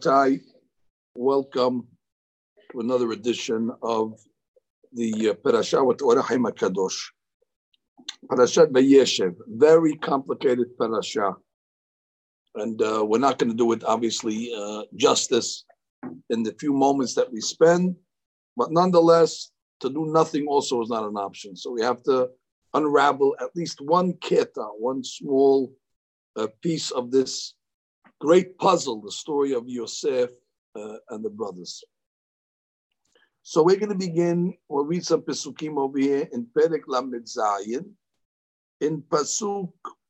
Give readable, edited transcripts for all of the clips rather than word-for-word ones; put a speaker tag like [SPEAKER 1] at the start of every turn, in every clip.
[SPEAKER 1] Rabotai, welcome to another edition of the Parasha with Orahim HaKadosh. Parashat Vayeshev, very complicated parasha. And we're not going to do it, obviously, justice in the few moments that we spend. But nonetheless, to do nothing also is not an option. So we have to unravel at least one keta, one small piece of this great puzzle, the story of Yosef and the brothers. So we're going to begin, we'll read some Pesukim over here in Perek Lamed Zayin, in Pasuk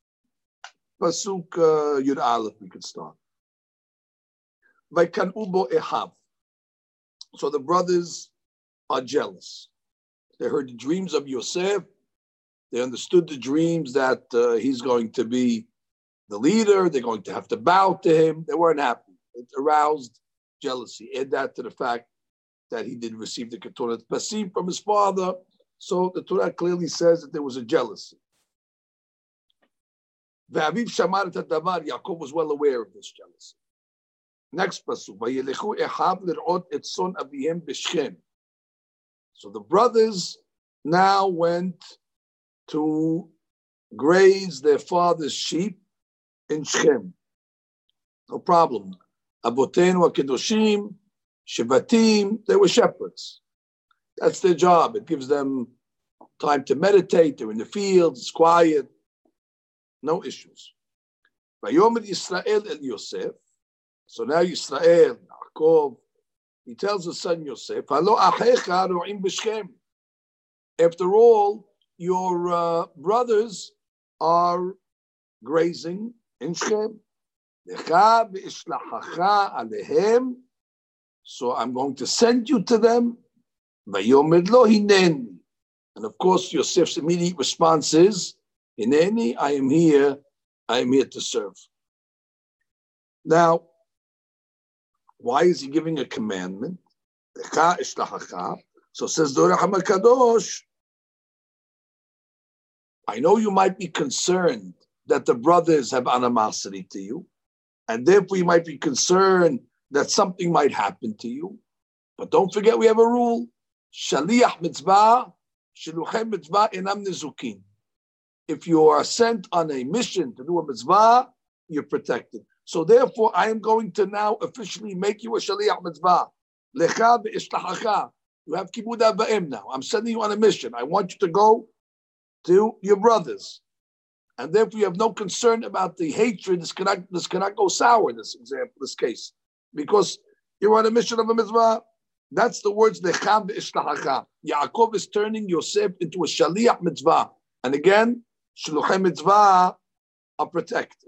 [SPEAKER 1] Yud Aleph, we could start. Vaikanu bo Ehav. So the brothers are jealous. They heard the dreams of Yosef. They understood the dreams that he's going to be the leader. They're going to have to bow to him. They weren't happy. It aroused jealousy. Add that to the fact that he did receive the Keturah Pasim from his father. So the Torah clearly says that there was a jealousy. Ve'aviv shamar et hadavar. Yaakov was well aware of this jealousy. Next pasuk. Vayelechu Echav lir'ot et son avihem b'Shechem. So the brothers now went to graze their father's sheep in Shechem. No problem. Abotenu HaKedoshim, Shevatim, they were shepherds. That's their job. It gives them time to meditate. They're in the fields, it's quiet. No issues. Vayomer Yisrael el Yosef. So now Yisrael, Yaakov, he tells his son Yosef, Halo achecha ro'im b'Shechem. After all, your brothers are grazing in Shechem. Lecha v'ishlachacha alehem. So I'm going to send you to them. Vayomer lo hineni. And of course, Yosef's immediate response is, Hineni, I am here to serve. Now, why is he giving a commandment? So says the Orahim HaKadosh, I know you might be concerned that the brothers have animosity to you, and therefore you might be concerned that something might happen to you. But don't forget we have a rule. Shaliach mitzvah, shiluchem mitzvah enam nezukin. If you are sent on a mission to do a mitzvah, you're protected. So therefore, I am going to now officially make you a shaliach mitzvah. Lecha ve'ishlachacha. You have kibud avayim now. I'm sending you on a mission. I want you to go to your brothers. And therefore, you have no concern about the hatred. This cannot go sour, this case. Because you're on a mission of a mitzvah. That's the words lecha ve'ishlachacha. Yaakov is turning Yosef into a shaliach mitzvah. And again, shluchei mitzvah are protected.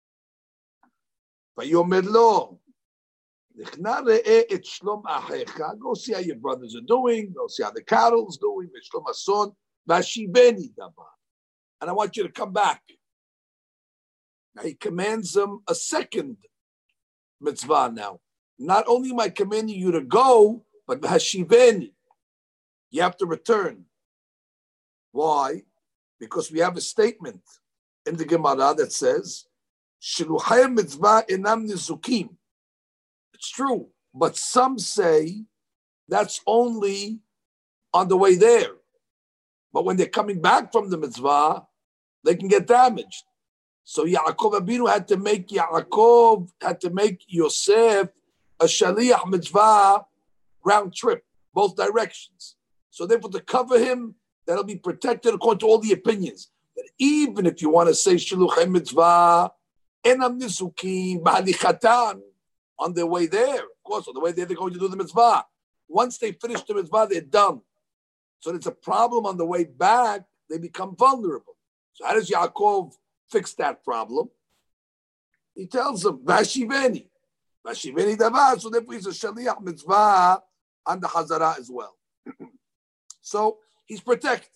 [SPEAKER 1] Vayomer lo, Lichna re'eh et shlom achecha. Go see how your brothers are doing. Go see how the cattle's doing. V'shlom hason v'ashiveni davar. And I want you to come back. Now he commands them a second mitzvah now. Not only am I commanding you to go, but v'hashiveni. You have to return. Why? Because we have a statement in the Gemara that says, Shiluchei mitzvah enam nizukim. It's true, but some say that's only on the way there. But when they're coming back from the mitzvah, they can get damaged. So Yaakov Abinu had to make Yosef a shaliach mitzvah round trip, both directions. So therefore, to cover him, that'll be protected according to all the opinions. That even if you want to say shiluchei mitzvah, enam nisukim, b'halichatan, on their way there, of course, on the way there, they're going to do the mitzvah. Once they finish the mitzvah, they're done. So it's a problem on the way back, they become vulnerable. So how does Yaakov fix that problem? He tells them, v'hashiveni davar, so therefore he's a shaliach mitzvah on the Hazara as well. So he's protected.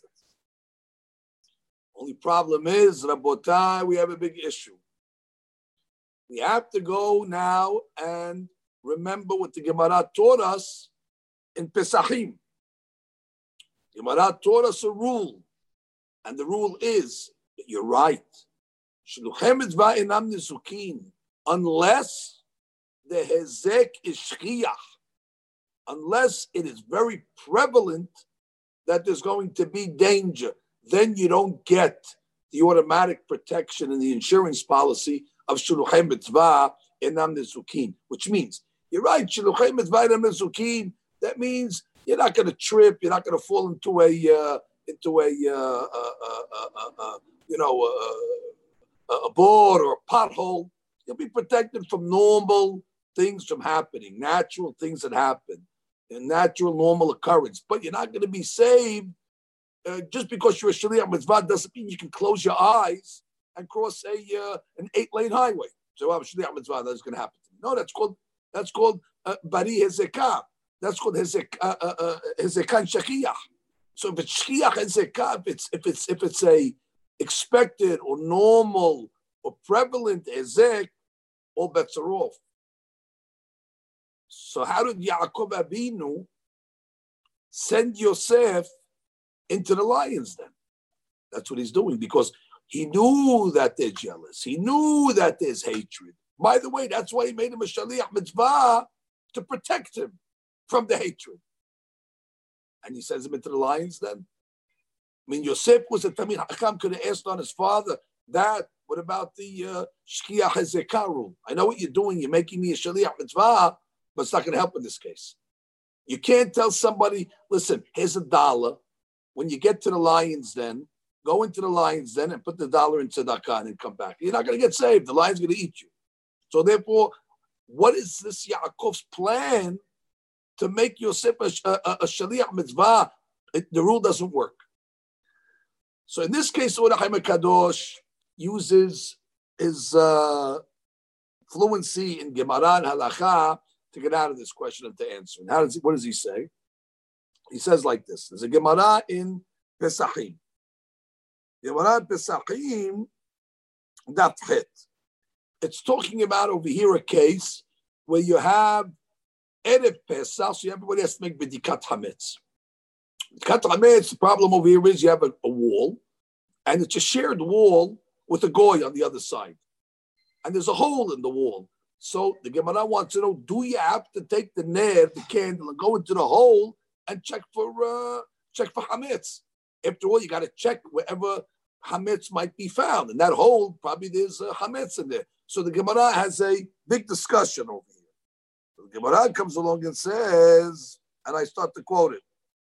[SPEAKER 1] Only problem is, Rabotai, we have a big issue. We have to go now and remember what the Gemara taught us in Pesachim. Gemara taught us a rule, and the rule is that you're right. Unless the hezek is shchiach, unless it is very prevalent that there's going to be danger. Then you don't get the automatic protection in the insurance policy of shuluchei mitzvah enam nezukin, which means, you're right, shuluchei mitzvah enam nezukin, that means you're not going to trip, you're not going to fall into a board or a pothole. You'll be protected from normal things from happening, natural things that happen, a natural, normal occurrence. But you're not going to be saved just because you're a shaliach mitzvah doesn't mean you can close your eyes and cross an 8-lane highway. So I'm shaliach mitzvah, that's going to happen to me. No, that's called bari hezekah. That's called hezekah shechiyah. So if it's shchiach hezekah, if it's a expected or normal or prevalent hezek, all bets are off. So how did Yaakov Avinu send Yosef into the lions then? That's what he's doing, because he knew that they're jealous. He knew that there's hatred. By the way, that's why he made him a shaliach mitzvah, to protect him from the hatred. And he sends him into the lions then? I mean, Yosef was a Tamid Hakam, could have asked on his father, Dad, what about the Shkiach HaZekah rule? I know what you're doing. You're making me a shaliach mitzvah, but it's not going to help in this case. You can't tell somebody, listen, here's $1. When you get to the lions then, go into the lions then and put the $1 in tzedakah and come back. You're not going to get saved. The lion's going to eat you. So therefore, what is this Yaakov's plan to make Yosef a shaliach mitzvah? The rule doesn't work. So in this case, Or HaChaim HaKadosh uses his fluency in Gemara and Halacha to get out of this question and to answer. And what does he say? He says like this. There's a Gemara in Pesachim. Gemara in Pesachim, Daf Chet. It's talking about over here a case where you have Erev Pesach, so everybody has to make B'dikat Hametz. B'dikat Hametz, the problem over here is you have a wall, and it's a shared wall with a goy on the other side. And there's a hole in the wall. So the Gemara wants to know, do you have to take the ner, the candle, and go into the hole and check for Hametz? After all, you got to check wherever Hametz might be found. In that hole, probably there's Hametz in there. So the Gemara has a big discussion over here. So the Gemara comes along and says, and I start to quote it.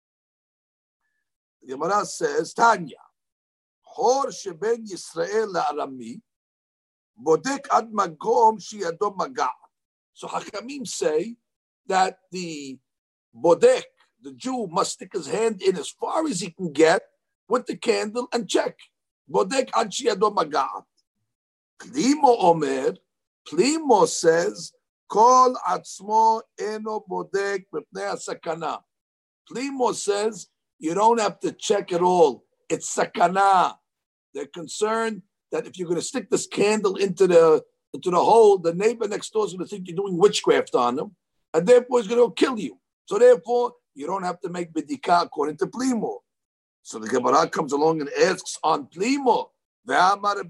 [SPEAKER 1] The Gemara says, Tanya, Hor sheben Yisrael la'arami, bodek ad magom sheyado maga'at. So Hachamim say that the bodek, the Jew, must stick his hand in as far as he can get with the candle and check. Bodek ad sheyado maga'at. Plimo Omer, Plimo says, Kol atzmo eno bodek mipnei sakana. Plimo says, you don't have to check at all. It's sakana. They're concerned that if you're going to stick this candle into the hole, the neighbor next door is going to think you're doing witchcraft on them, and therefore he's going to kill you. So therefore, you don't have to make bidika according to Plimo. So the Gemara comes along and asks on Plimo, but what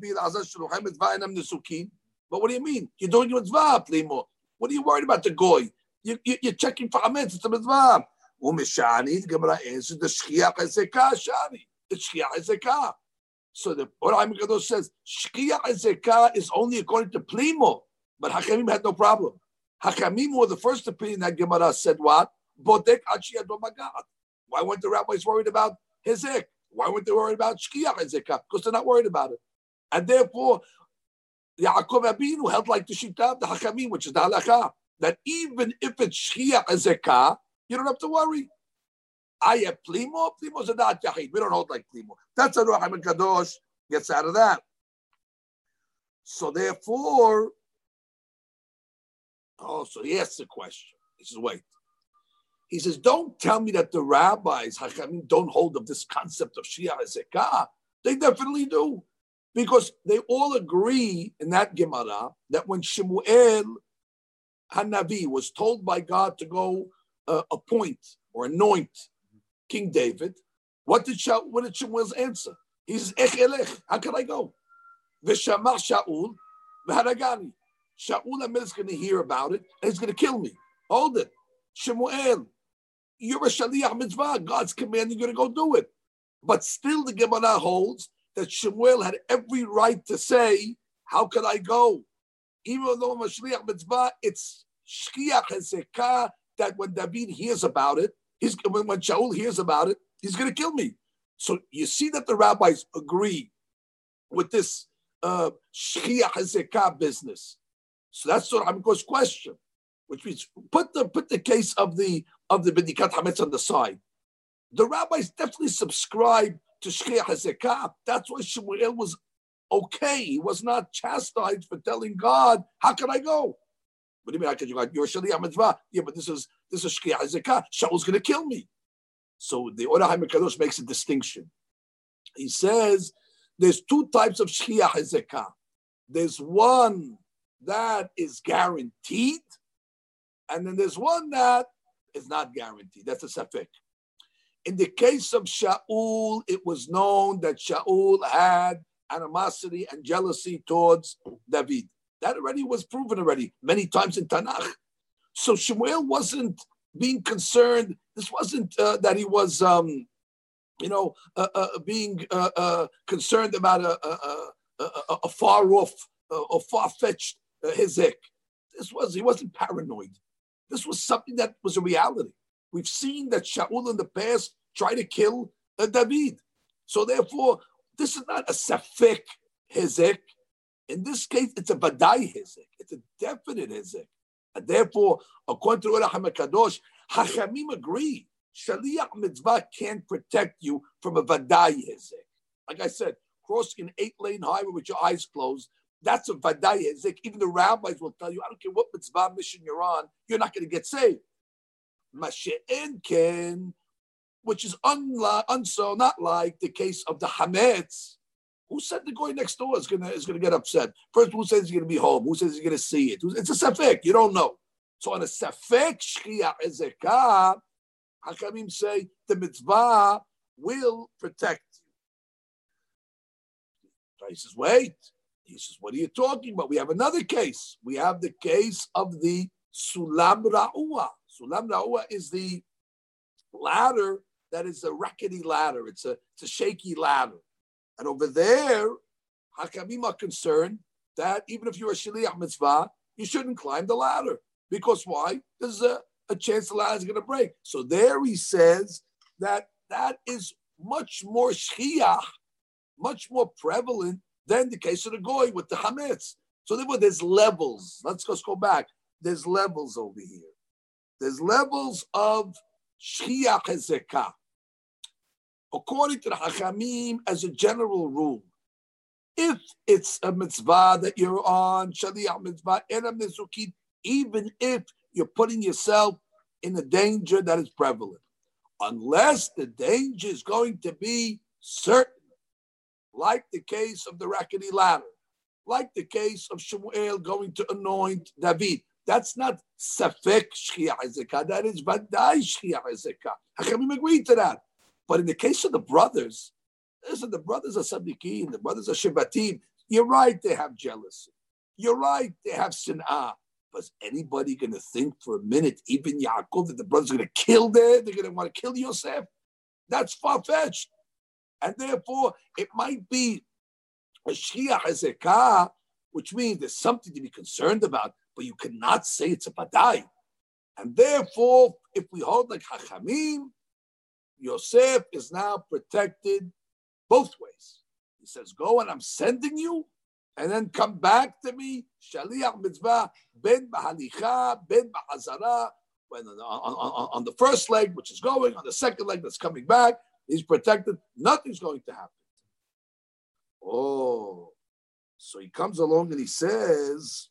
[SPEAKER 1] do you mean? You're doing a mitzvah, Plimo. What are you worried about the goy? You're checking for Hametz, it's a mitzvah. The Gemara answers, the Shchiach HaZekah, Shani. The Shchiach HaZekah. So the Or HaChaim HaKadosh says, Shchiach HaZekah is only according to Plimo, but Hachamim had no problem. Hachamim were the first opinion that Gemara said what? Bodek ad sheyado maga'at. Why weren't the rabbis worried about Hezek? Why weren't they worried about Shchiach HaZekah? Because they're not worried about it. And therefore, Yaakov Avinu held like the Shita of the Hachamim, which is the Halakha, that even if it's Shchiach HaZekah, you don't have to worry. I have Plimo. Plimo's a dat yachid. We don't hold like Plimo. That's how Or HaChaim HaKadosh gets out of that. So therefore, so he asks a question. He says, wait. He says, don't tell me that the rabbis, Hachamim, don't hold of this concept of Shchiach HaZekah. They definitely do. Because they all agree in that Gemara that when Shemuel Hanavi was told by God to go appoint or anoint King David, what did Shemuel's answer? He says, Ech elech, how can I go? V'shamach Shaul v'haragani. Shaul Amir is going to hear about it, and he's going to kill me. Hold it. Shemuel, you're a Shaliach Mitzvah. God's commanding you to go do it. But still the Gemara holds that Shemuel had every right to say, how could I go? Even though I'm a Shaliach Mitzvah, it's Shkiach Hezekah that when David hears about it, when Shaul hears about it, he's going to kill me. So you see that the rabbis agree with this Shkiach Hezekah business. So that's sort of Hamikos question, which means put the case of the Bedikat Hametz on the side. The rabbis definitely subscribe to Shkiach Hezekah. That's why Shemuel was okay. He was not chastised for telling God, how can I go? What do you mean, how can you go? You're a Shaliach Mitzvah. Yeah, but this is Shkiach Hezekah. Shaul's going to kill me. So the Or HaMikadosh makes a distinction. He says there's two types of Shkiach Hezekah. There's one that is guaranteed, and then there's one that is not guaranteed. That's a safek. In the case of Shaul, it was known that Shaul had animosity and jealousy towards David. That already was proven many times in Tanakh. So Shemuel wasn't being concerned. This wasn't that he was, being concerned about a far off or far fetched hezek. He wasn't paranoid. This was something that was a reality. We've seen that Shaul in the past tried to kill David. So therefore, this is not a safek hezek. In this case, it's a vadai hezek. It's a definite hezek. And therefore, according to Or HaMikadosh, Hachamim agree. Shaliach Mitzvah can't protect you from a vadai hezek. Like I said, crossing an 8-lane highway with your eyes closed, that's a vadai hezek. Even the rabbis will tell you, I don't care what mitzvah mission you're on, you're not going to get saved. Mashe'en ken, which is not like the case of the Hametz. Who said the guy next door is gonna get upset? First, who says he's gonna be home? Who says he's gonna see it? It's a safek. You don't know. So on a safek shkiach ezekah, Hakamim say the mitzvah will protect you. He says, wait. He says, what are you talking about? We have another case. We have the case of the Sulam Ra'ua. Sulam Ra'ua is the ladder that is a rackety ladder. It's a shaky ladder. And over there, Hakamim are concerned that even if you're a Shaliach Mitzvah, you shouldn't climb the ladder. Because why? There's a chance the ladder is going to break. So there he says that is much more Shkiach, much more prevalent than the case of the Goy with the Hametz. So therefore, there's levels. Let's just go back. There's levels over here. There's levels of Shkiach Hezekah. According to the Hachamim, as a general rule, if it's a mitzvah that you're on, Shaliach Mitzvah, Enam Nezukin, even if you're putting yourself in a danger that is prevalent, unless the danger is going to be certain, like the case of the rackety ladder, like the case of Shemuel going to anoint David. That's not Safek Shkiach Hezekah, that is Vadai Shkiach Hezekah. Hachamim agreed to that. But in the case of the brothers, listen, the brothers are Sadiqin, the brothers are Shivatim. You're right, they have jealousy. You're right, they have sin'ah. But is anybody going to think for a minute, even Yaakov, that the brothers are going to kill there? They're going to want to kill Yosef? That's far-fetched. And therefore, it might be a Shkiach Hezekah, which means there's something to be concerned about, but you cannot say it's a Badai. And therefore, if we hold like Hachamim, Yosef is now protected both ways. He says, go and I'm sending you, and then come back to me. Shaliach Mitzvah, ben b'halicha, ben b'hazara. When on the first leg, which is going, on the second leg that's coming back, he's protected. Nothing's going to happen. Oh, so he comes along and he says,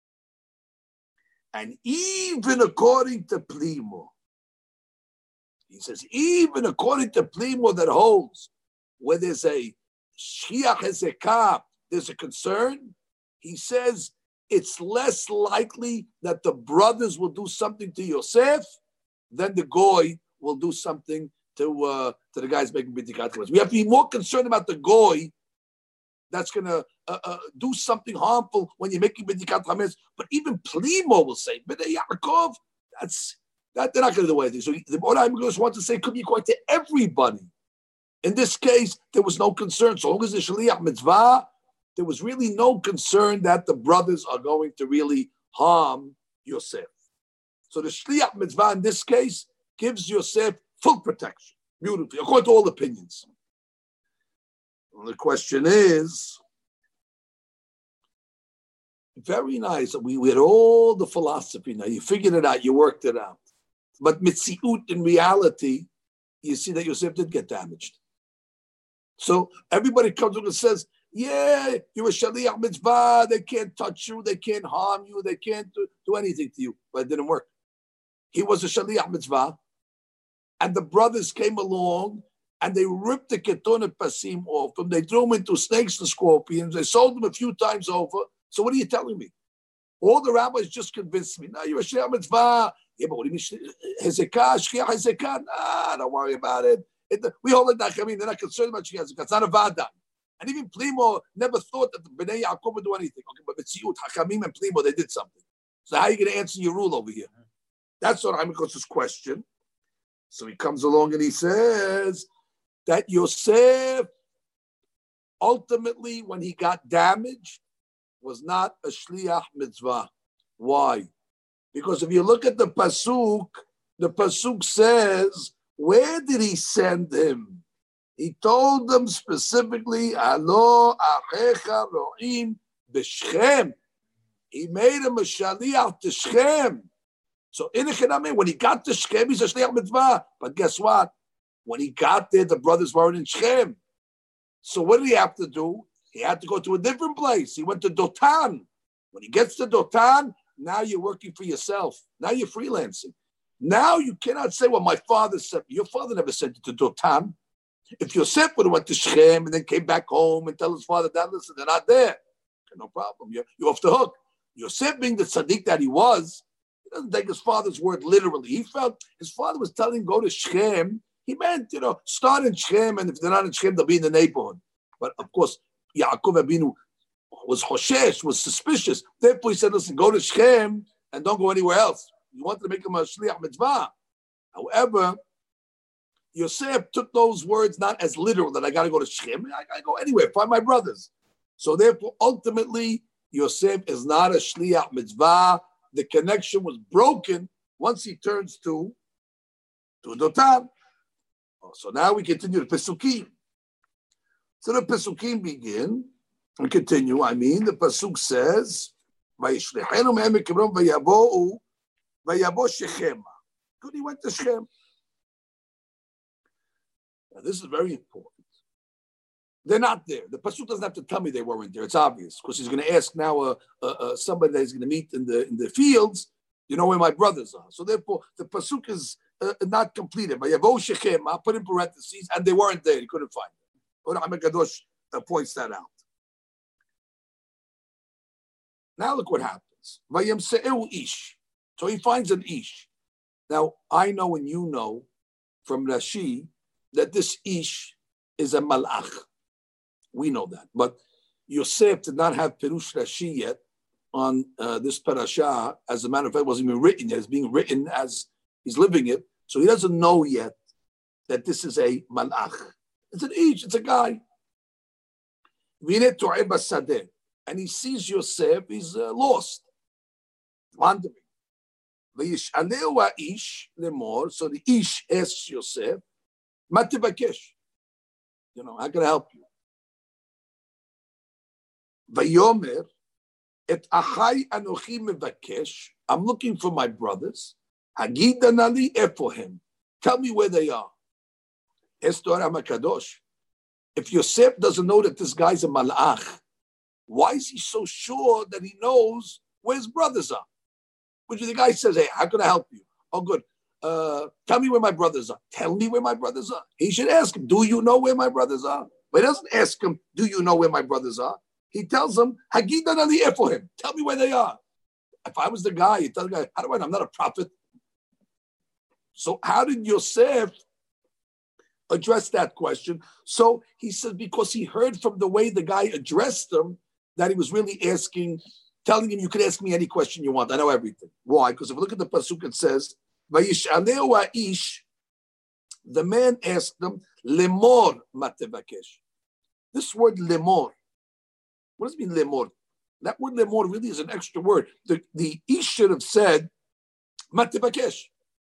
[SPEAKER 1] and even according to Plimo, he says, even according to Plimo that holds where there's a Shkiach Hezekah, there's a concern, he says it's less likely that the brothers will do something to Yosef than the Goy will do something to the guys making B'dikat. We have to be more concerned about the Goy that's going to do something harmful when you're making B'dikat Chametz. But even Plimo will say, B'nei Yaakov, that they're not going to do anything. So the B'nai Yaakov wants to say, could be quite to everybody. In this case, there was no concern. So long as the Shaliach Mitzvah, there was really no concern that the brothers are going to really harm Yosef. So the Shliach Mitzvah in this case gives Yosef full protection. Beautifully, according to all opinions. Well, the question is, very nice. We had all the philosophy now. You figured it out. You worked it out. But Mitziut, in reality, you see that Yosef did get damaged. So everybody comes up and says, yeah, you're a Shaliach Mitzvah. They can't touch you. They can't harm you. They can't do anything to you. But it didn't work. He was a Shaliach Mitzvah. And the brothers came along and they ripped the Ketonet Pasim off him. They threw him into snakes and scorpions. They sold him a few times over. So what are you telling me? All the rabbis just convinced me. No, you're a Shaliach Mitzvah. Yeah, but what do you mean? Hezekah, Shliach Hezekah? Nah, don't worry about it. We hold it back. I mean, they're not concerned about Shliach Hezekah. It's not a Vadan. And even Plimo never thought that the Bnei Yaakov would do anything. Okay, but Mitziut, Hakamim and Plimo, they did something. So how are you going to answer your rule over here? That's what Hamikos's question. So he comes along and he says that Yosef, ultimately, when he got damaged, was not a Shliach Mitzvah. Why? Because if you look at the Pasuk says, where did he send him? He told them specifically, Alo achecha ro'im b'Shechem. He made him a Shaliach to Shechem. So in Echiname, when he got to Shechem, he's a Shliach Mitzvah. But guess what? When he got there, the brothers weren't in Shechem. So what did he have to do? He had to go to a different place. He went to Dotan. When he gets to Dotan, now you're working for yourself. Now you're freelancing. Now you cannot say, well, my father sent me. Your father never sent you to Dotan. If Yosef would have went to Shechem and then came back home and tell his father, Dad, listen, they're not there. No problem. You're off the hook. Yosef, being the tzaddik that he was, he doesn't take his father's word literally. He felt his father was telling him, go to Shechem. He meant, start in Shechem, and if they're not in Shechem, they'll be in the neighborhood. But of course, Yaakov Abinu was Hoshesh, was suspicious. Therefore, he said, listen, go to Shechem and don't go anywhere else. He wanted to make him a Shliach Mitzvah. However, Yosef took those words not as literal, that I got to go to Shechem. I got to go anywhere, find my brothers. So therefore, ultimately, Yosef is not a Shliach Mitzvah. The connection was broken once he turns to Dotan. So now we continue the Pesukim. So the Pesukim begin and continue. The Pasuk says, Vayishlechenu me'emek Hebron vayabo Shechem. Good, he went to Shechem. Now, this is very important. They're not there. The Pasuk doesn't have to tell me they weren't there. It's obvious, because he's going to ask now somebody that he's going to meet in the fields, you know where my brothers are. So therefore, the Pasuk is not completed. Vayavo Shechem, I put in parentheses, and they weren't there. He couldn't find them. Oram HaKadosh points that out. Now look what happens. Vayemse'eu ish. So he finds an ish. Now, I know and you know from Rashi that this ish is a malach. We know that. But Yosef did not have Perush Rashi yet on this parasha. As a matter of fact, it wasn't even written yet. It's being written as he's living it. So he doesn't know yet that this is a malach. It's an ish. It's a guy. And he sees Yosef, he's lost, wandering. So the ish asks Yosef, how can I help you? Vayomer, et achai anochi mevakesh. I'm looking for my brothers. Hagidanali efohem. Tell me where they are. Estor HaMakadosh. If Yosef doesn't know that this guy's a malach, why is he so sure that he knows where his brothers are? Which the guy says, hey, how can I help you? Oh, good. Tell me where my brothers are. Tell me where my brothers are. He should ask him, do you know where my brothers are? But he doesn't ask him, do you know where my brothers are? He tells him, Hagidan ali for him. Tell me where they are. If I was the guy, you tell the guy, how do I know? I'm not a prophet. So how did Yosef address that question. So he says, because he heard from the way the guy addressed him, that he was really asking, telling him, you can ask me any question you want. I know everything. Why? Because if you look at the pasuk, it says, "Vayishaleu ha'ish," the man asked him, "Lemor matevakesh." This word lemor, what does it mean lemor? That word lemor really is an extra word. The ish should have said matevakesh.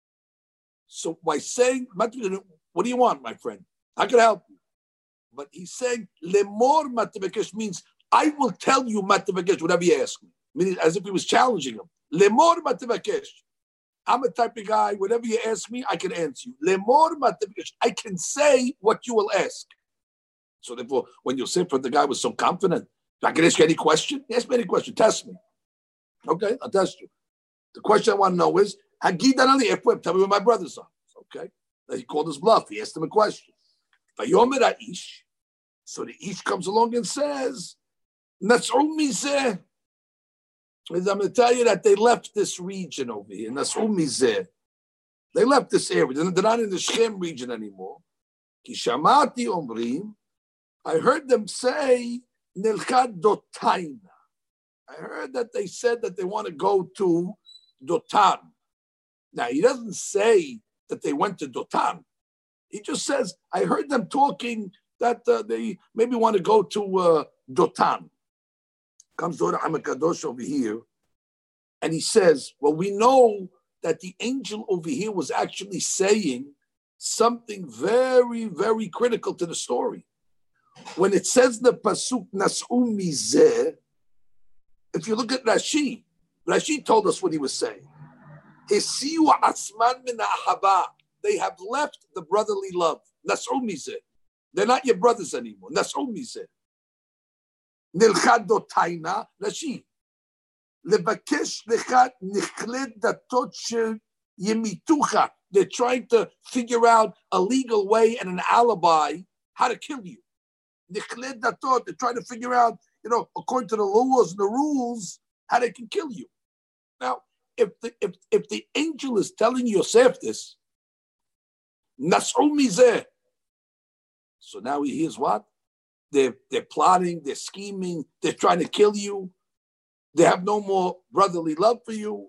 [SPEAKER 1] So by saying, what do you want, my friend? I can help you. But he's saying, lemor matevakesh means, I will tell you matevakesh, whatever you ask me. Meaning as if he was challenging him. Lemor matevakesh. I'm a type of guy, whatever you ask me, I can answer you. Lemor matevakesh. I can say what you will ask. So therefore, when you say for the guy was so confident, I can ask you any question? Ask me any question. Test me. Okay, I'll test you. The question I want to know is, Hagidan Ali Ekweb, tell me where my brothers are. Okay. He called his bluff. He asked him a question. Vayomer Aish. So the Ish comes along and says, Nas'um Mizeh. I'm going to tell you that they left this region over here. Nas'um Mizeh. They left this area. They're not in the Shem region anymore. Kishamati Omrim. I heard them say, Nilchad Dotaina. I heard that they said that they want to go to Dotan. Now, he doesn't say that they went to Dotan. He just says, I heard them talking that they maybe want to go to Dotan. Comes Dora Hamakadosh over here, and he says, well, we know that the angel over here was actually saying something very, very critical to the story. When it says the pasuk Nas'u Mizeh, if you look at Rashi, Rashi told us what he was saying. Hesiu asman min ahava. They have left the brotherly love. Nas'u Mizeh. They're not your brothers anymore. Nas'u Mizeh. Nilchad Dotaina. Rashi. Levakesh lechat nichled datot shel yemitucha. They're trying to figure out a legal way and an alibi how to kill you. Nichled datot. They're trying to figure out, according to the laws and the rules, how they can kill you. Now, if the angel is telling Yosef this, Nas'u Mizeh. So now he hears what? They're plotting, they're scheming, they're trying to kill you. They have no more brotherly love for you.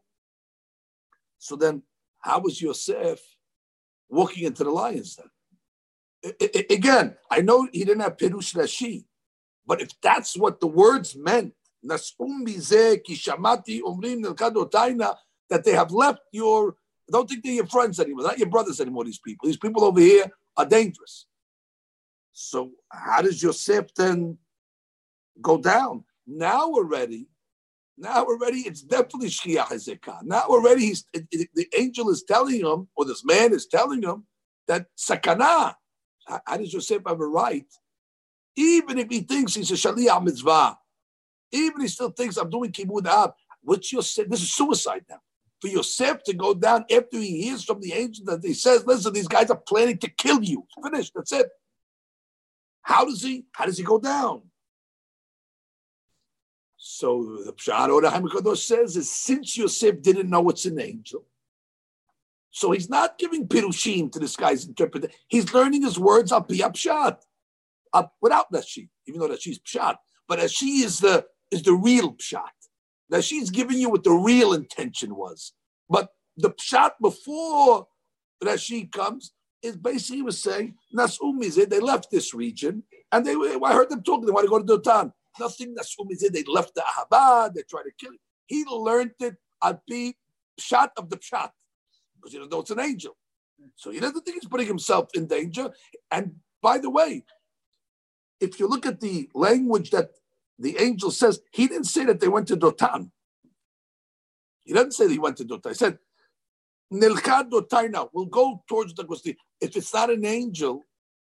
[SPEAKER 1] So then, how was Yosef walking into the lion's den? Again, I know he didn't have Perush Rashi, but if that's what the words meant, Nas'um Mizeh ki shamati omrim nilchad dotaina, that they have left I don't think they're your friends anymore, not your brothers anymore, these people. These people over here are dangerous. So how does Yosef then go down? Now already, it's definitely Shkiach HaZekah. Now already, the angel is telling him, or this man is telling him, that sakana. How does Yosef have a right? Even if he thinks he's a Shaliach Mitzvah, even he still thinks I'm doing Kibud Ab, what's Yosef? This is suicide now. For Yosef to go down after he hears from the angel that he says, listen, these guys are planning to kill you. Finished, that's it. How does he go down? So the Pshat Orah HaMikadosh says is, since Yosef didn't know it's an angel, so he's not giving Pirushim to this guy's interpretation. He's learning his words al pi Pshat, without Rashi, even though Rashi's Pshat. But Rashi is the real Pshat. Rashi's giving you what the real intention was. But the Pshat before Rashi comes is basically was saying, Nas'u Mizeh, they left this region, and I heard them talking, they want to go to Dotan. Nothing Nas'u Mizeh, they left the Ahava, they tried to kill him. He learned it at the Pshat of the Pshat, because he doesn't know it's an angel. So he doesn't think he's putting himself in danger. And by the way, if you look at the language that the angel says, he didn't say that they went to Dotan. He doesn't say that he went to Dotan. He said, Nilchad Dotaina, we'll go towards the Gosti. If it's not an angel,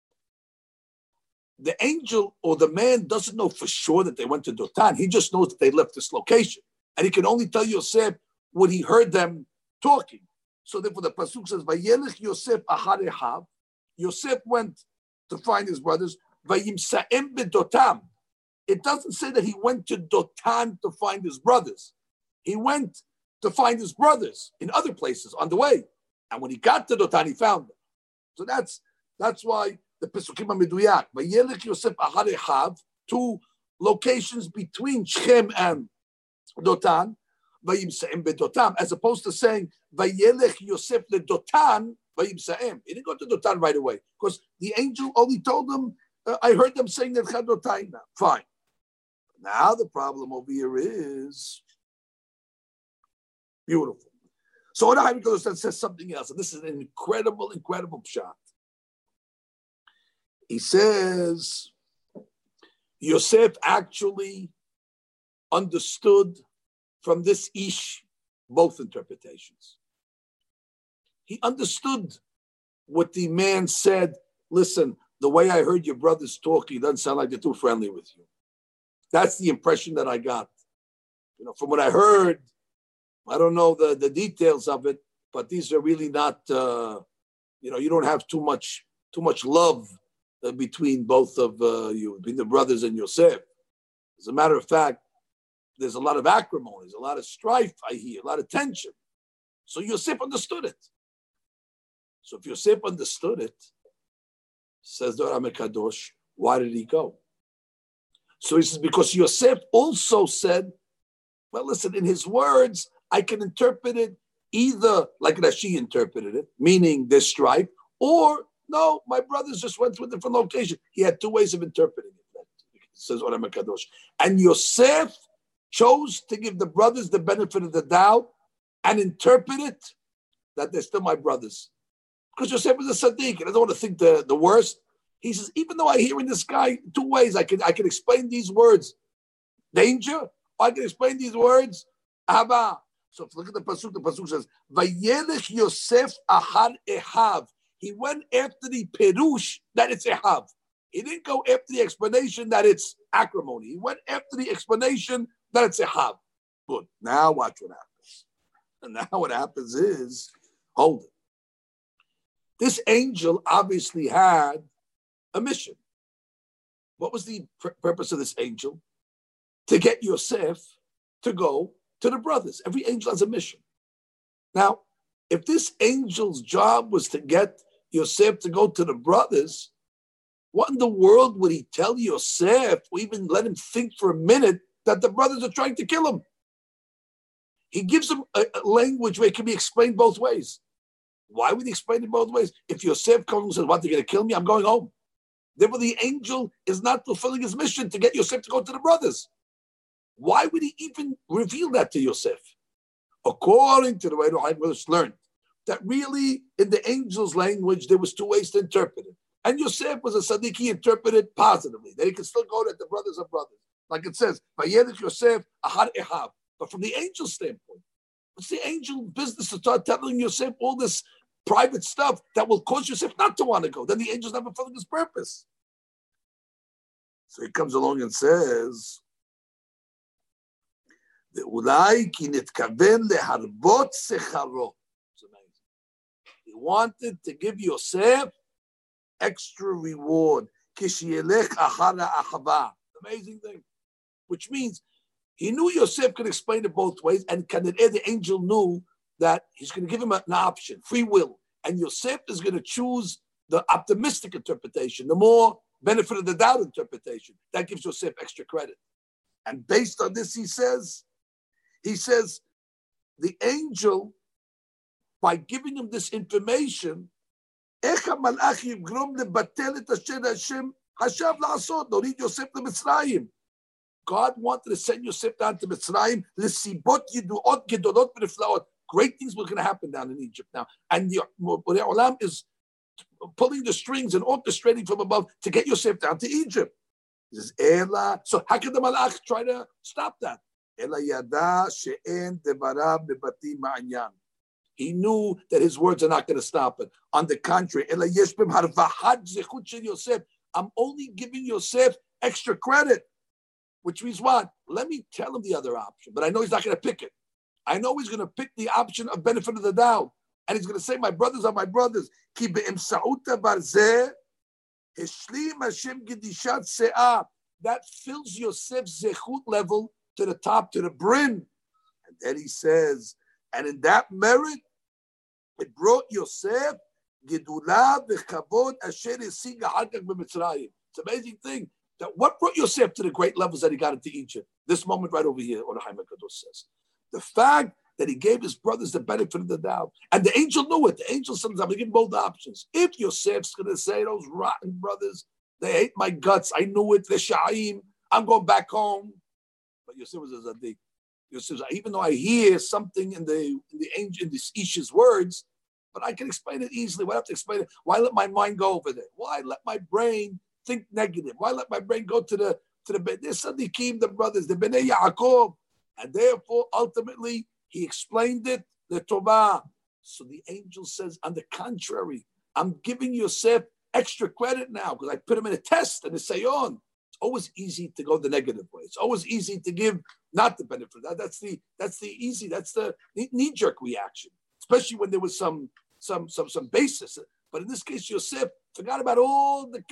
[SPEAKER 1] the angel or the man doesn't know for sure that they went to Dotan. He just knows that they left this location. And he can only tell Yosef what he heard them talking. So therefore the Pasuk says, Vayelech Yosef achar Echav. Yosef went to find his brothers. Vayimsa'em bedotam. It doesn't say that he went to Dotan to find his brothers. He went to find his brothers in other places on the way. And when he got to Dotan, he found them. So that's why the Pesukim HaMeduyak. Vayelech Yosef Ahar Echav, 2 locations between Shechem and Dotan, Vayimsaim beDotam, as opposed to saying Vayelech Yosef leDotan, Vayimsaim. He didn't go to Dotan right away because the angel only told him, I heard them saying that Chadotaina. Fine. Now the problem over here is beautiful. So what HaMikadosh says something else, and this is an incredible pshat. He says Yosef actually understood from this ish both interpretations. He understood what the man said. Listen, the way I heard your brothers talk, he doesn't sound like they're too friendly with you. That's the impression that I got. From what I heard, I don't know the details of it, but these are really not. You don't have too much love between both of you, between the brothers and Yosef. As a matter of fact, there's a lot of acrimony, there's a lot of strife, I hear, a lot of tension. So Yosef understood it. So if Yosef understood it, says the HaMikadosh, why did he go? So he says, because Yosef also said, well, listen, in his words, I can interpret it either like Rashi interpreted it, meaning there's strife, or no, my brothers just went to a different location. He had 2 ways of interpreting it, says Olam HaKadosh. And Yosef chose to give the brothers the benefit of the doubt and interpret it that they're still my brothers. Because Yosef is a tzaddik, and I don't want to think the worst. He says, even though I hear in this guy 2 ways, I can explain these words, danger, or I can explain these words, Ahava. So if you look at the pasuk says, Vayelech Yosef Ahar Echav. He went after the perush that it's Echav. He didn't go after the explanation that it's acrimony. He went after the explanation that it's Echav. Good. Now watch what happens. And now what happens is, hold it. This angel obviously had a mission. What was the purpose of this angel? To get Yosef to go to the brothers. Every angel has a mission. Now, if this angel's job was to get Yosef to go to the brothers, what in the world would he tell Yosef, or even let him think for a minute, that the brothers are trying to kill him? He gives him a language where it can be explained both ways. Why would he explain it both ways? If Yosef comes and says, what, they're going to kill me? I'm going home. Therefore, the angel is not fulfilling his mission to get Yosef to go to the brothers. Why would he even reveal that to Yosef? According to the way the HaMikadosh learned, that really, in the angel's language, there was 2 ways to interpret it. And Yosef was a tzaddik, he interpreted positively, that he could still go that the brothers are brothers. Like it says, Vayelech Yosef Ahar Echav. But from the angel's standpoint, it's the angel business to start telling Yosef all this private stuff that will cause Yosef not to want to go. Then the angel's not fulfilling his purpose. So he comes along and says, Ulai ki nitkaven leharbot secharo. It's amazing. He wanted to give Yosef extra reward. Kishiyelech achara achava. Amazing thing. Which means he knew Yosef could explain it both ways, and the angel knew that he's going to give him an option, free will. And Yosef is going to choose the optimistic interpretation, the more benefit of the doubt interpretation. That gives Yosef extra credit. And based on this, he says, the angel, by giving him this information, God wanted to send Yosef down to Mitzrayim. Great things were going to happen down in Egypt now. And the Olam is pulling the strings and orchestrating from above to get Yosef down to Egypt. He says, Ela. So how can the Malach try to stop that? He knew that his words are not going to stop it. On the contrary, I'm only giving Yosef extra credit. Which means what? Let me tell him the other option. But I know he's not going to pick it. I know he's going to pick the option of benefit of the doubt. And he's going to say, my brothers are my brothers. That fills Yosef's zechut level to the top, to the brim. And then he says, and in that merit, it brought Yosef Gedula v'chavod asher esiga hakak b'Mitzrayim. It's an amazing thing. That what brought Yosef to the great levels that he got into Egypt? This moment right over here, Or Chaim HaKadosh says. The fact that he gave his brothers the benefit of the doubt. And the angel knew it. The angel said, I'm going to give him both options. If Yosef's going to say, those rotten brothers, they hate my guts, I knew it, they're Sha'im, I'm going back home. But Yosef was a Zadik. Yosef, even though I hear something in the angel, in this Isha's words, but I can explain it easily. Why have to explain it? Why let my mind go over there? Why let my brain think negative? Why let my brain go to the Sadiqim, the brothers, the Bnei Yaakov? And therefore, ultimately, he explained it, the Torah. So the angel says, on the contrary, I'm giving Yosef extra credit now because I put him in a test and a sayon. It's always easy to go the negative way. It's always easy to give not the benefit. That's the knee-jerk reaction, especially when there was some basis. But in this case, Yosef forgot about all the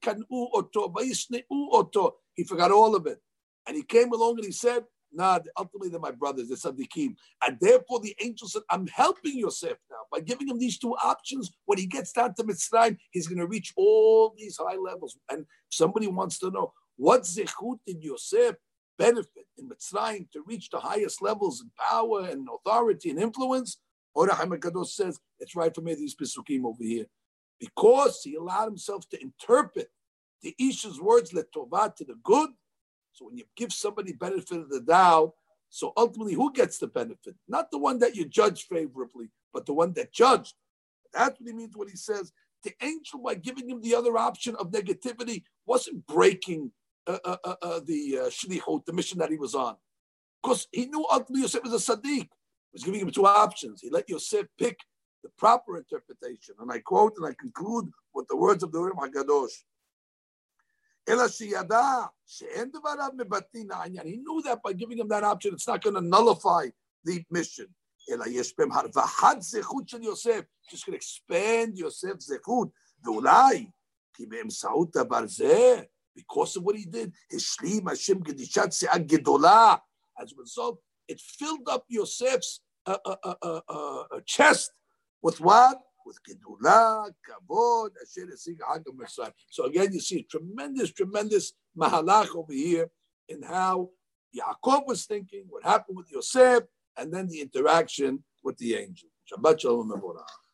[SPEAKER 1] he forgot all of it. And he came along and he said, nah, ultimately they're my brothers, they're Sadiqim. And therefore the angel said, I'm helping Yosef now by giving him these two options. When he gets down to Mitzrayim, he's going to reach all these high levels. And if somebody wants to know, what zechut did Yosef benefit in Mitzrayim to reach the highest levels in power and authority and influence? Or Chaim HaKadosh says, it's right for me, these Pesukim over here. Because he allowed himself to interpret the Isha's words, letovah, to the good. So when you give somebody benefit of the doubt, so ultimately who gets the benefit? Not the one that you judge favorably, but the one that judged. That's what he means when he says the angel, by giving him the other option of negativity, wasn't breaking the shlichut, the mission that he was on. Because he knew ultimately Yosef was a Sadiq. He was giving him two options. He let Yosef pick the proper interpretation. And I quote and I conclude with the words of the Urim HaGadosh. He knew that by giving him that option, it's not going to nullify the mission. Just going to expand Yosef's zechut. Because of what he did, as a result, it filled up Yosef's chest with what? With Gedula, Kavod, Asher Esiga Hagam Mitzrayim. So again, you see a tremendous mahalach over here in how Yaakov was thinking, what happened with Yosef, and then the interaction with the angel. Shabbat Shalom.